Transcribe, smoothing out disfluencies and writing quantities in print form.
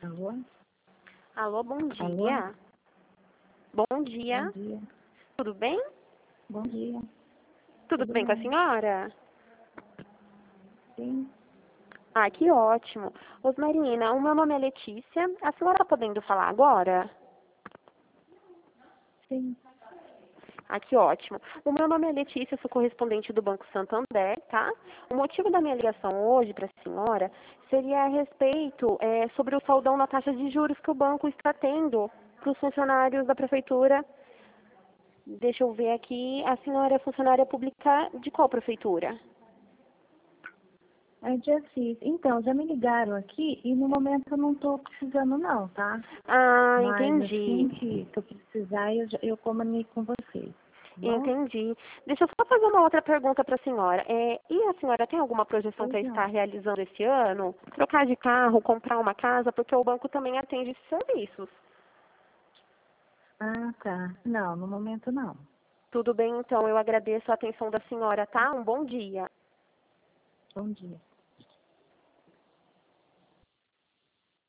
Alô? Alô, bom Alô? dia. Bom Bom dia. dia. Tudo bem? Bom dia. Tudo Tudo bem com a bem? senhora? Sim, Ah, que ótimo. Osmarina, o meu nome é Letícia. A senhora está podendo falar agora? sim. Ah, que ótimo. O meu nome é Letícia, sou correspondente do Banco Santander, tá? O motivo da minha ligação hoje para a senhora seria a respeito sobre o saldão na taxa de juros que o banco está tendo para os funcionários da prefeitura. Deixa eu ver aqui. A senhora é funcionária pública de qual prefeitura? É de Assis. Então, já me ligaram aqui e no momento eu não estou precisando não, tá? Ah, Mas entendi. assim que eu precisar, eu comunico com vocês. Tá bom? Entendi. Deixa eu só fazer uma outra pergunta para a senhora. E a senhora tem alguma projeção Pois para não. estar realizando esse ano? Trocar de carro, comprar uma casa, porque o banco também atende esses serviços. Ah, tá. Não, no momento não. Tudo bem, então. Eu agradeço a atenção da senhora, tá? Um bom dia. Bom dia.